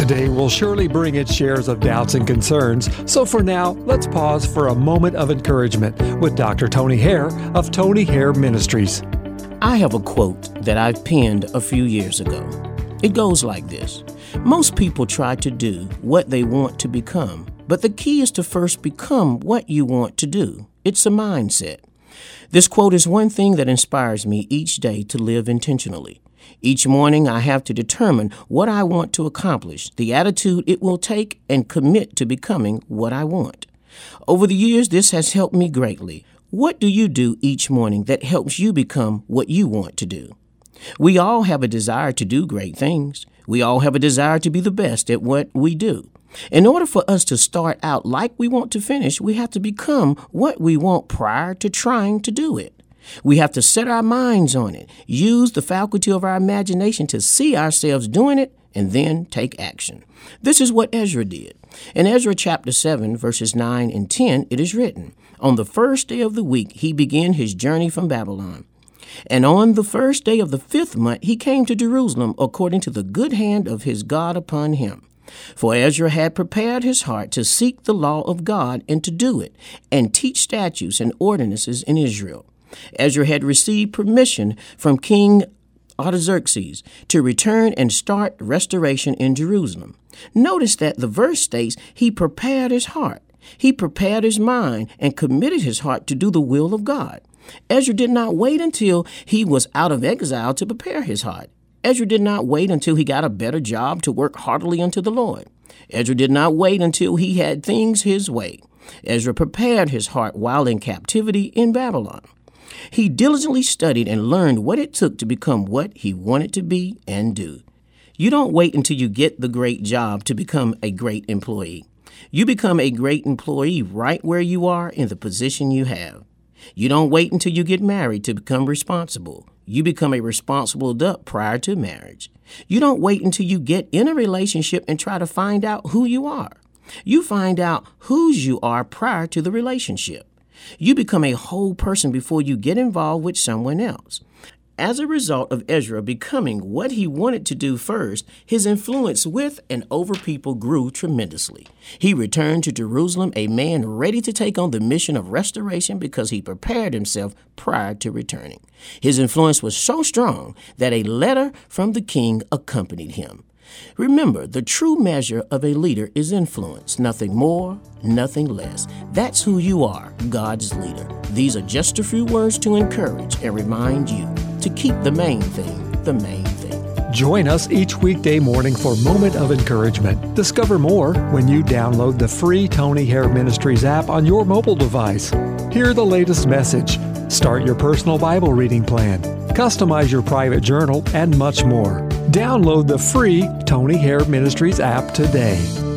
Today will surely bring its shares of doubts and concerns, so for now, let's pause for a moment of encouragement with Dr. Tony Hare of Tony Hare Ministries. I have a quote that I penned a few years ago. It goes like this: most people try to do what they want to become, but the key is to first become what you want to do. It's a mindset. This quote is one thing that inspires me each day to live intentionally. Each morning, I have to determine what I want to accomplish, the attitude it will take, and commit to becoming what I want. Over the years, this has helped me greatly. What do you do each morning that helps you become what you want to do? We all have a desire to do great things. We all have a desire to be the best at what we do. In order for us to start out like we want to finish, we have to become what we want prior to trying to do it. We have to set our minds on it, use the faculty of our imagination to see ourselves doing it, and then take action. This is what Ezra did. In Ezra chapter 7, verses 9 and 10, it is written, "On the first day of the week, he began his journey from Babylon. And on the first day of the 5th month, he came to Jerusalem according to the good hand of his God upon him. For Ezra had prepared his heart to seek the law of God and to do it, and teach statutes and ordinances in Israel. Ezra had received permission from King Artaxerxes to return and start restoration in Jerusalem." Notice that the verse states he prepared his heart. He prepared his mind and committed his heart to do the will of God. Ezra did not wait until he was out of exile to prepare his heart. Ezra did not wait until he got a better job to work heartily unto the Lord. Ezra did not wait until he had things his way. Ezra prepared his heart while in captivity in Babylon. He diligently studied and learned what it took to become what he wanted to be and do. You don't wait until you get the great job to become a great employee. You become a great employee right where you are in the position you have. You don't wait until you get married to become responsible. You become a responsible adult prior to marriage. You don't wait until you get in a relationship and try to find out who you are. You find out whose you are prior to the relationship. You become a whole person before you get involved with someone else. As a result of Ezra becoming what he wanted to do first, his influence with and over people grew tremendously. He returned to Jerusalem a man ready to take on the mission of restoration because he prepared himself prior to returning. His influence was so strong that a letter from the king accompanied him. Remember, the true measure of a leader is influence, nothing more, nothing less. That's who you are, God's leader. These are just a few words to encourage and remind you to keep the main thing the main thing. Join us each weekday morning for Moment of Encouragement. Discover more when you download the free Tony Hare Ministries app on your mobile device. Hear the latest message, start your personal Bible reading plan, customize your private journal, and much more. Download the free Tony Hare Ministries app today.